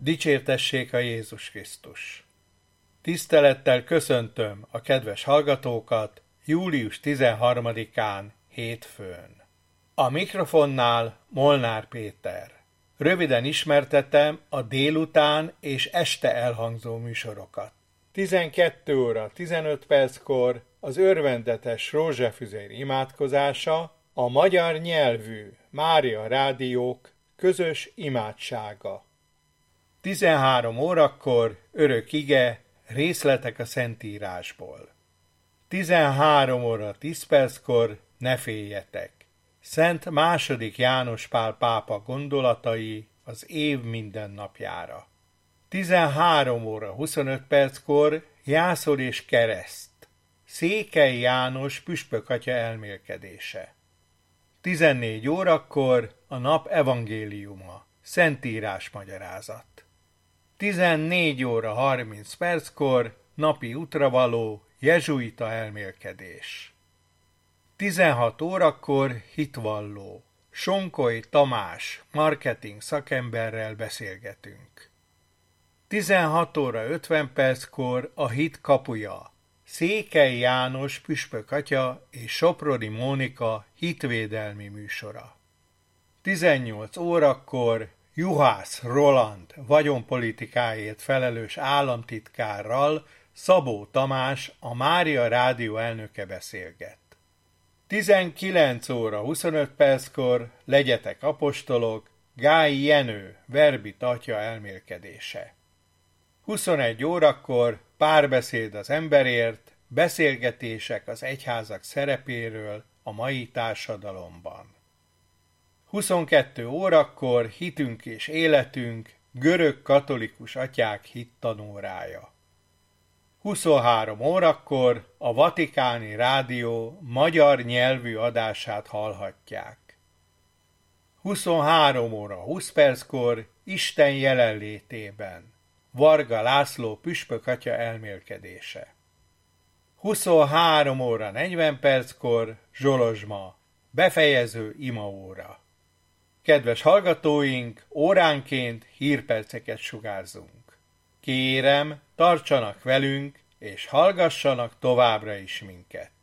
Dicsértessék a Jézus Krisztus! Tisztelettel köszöntöm a kedves hallgatókat július 13-án hétfőn. A mikrofonnál Molnár Péter. Röviden ismertetem a délután és este elhangzó műsorokat. 12 óra 15 perckor az örvendetes rózsafüzér imádkozása, a magyar nyelvű Mária rádiók közös imádsága. 13 órakor örök ige, részletek a Szentírásból. 13 óra 10 perckor ne féljetek. Szent II. János Pál pápa gondolatai az év mindennapjára. 13 óra 25 perckor Jászol és kereszt. Székely János püspök atya elmélkedése. 14 órakor a nap evangéliuma, Szentírás magyarázat. 14 óra 30 perckor napi útravaló, jezsuita elmélkedés. 16 órakor hitvalló, Sonkoly Tamás marketing szakemberrel beszélgetünk. 16 óra 50 perckor a hit kapuja, Székely János püspök atya és Soproni Mónika hitvédelmi műsora. 18 órakor Juhász Roland vagyonpolitikáért felelős államtitkárral Szabó Tamás, a Mária Rádió elnöke beszélget. 19 óra 25 perckor Legyetek apostolok, Gályi Jenő verbit atya elmélkedése. 21 órakor párbeszéd az emberért, beszélgetések az egyházak szerepéről a mai társadalomban. 22 órakor hitünk és életünk, görög katolikus atyák hittanórája. 23 órakor a Vatikáni Rádió magyar nyelvű adását hallhatják. 23 óra 20 perckor Isten jelenlétében, Varga László püspök atya elmélkedése. 23 óra 40 perckor Zsolozsma, befejező imaóra. Kedves hallgatóink, óránként hírperceket sugárzunk. Kérem, tartsanak velünk, és hallgassanak továbbra is minket.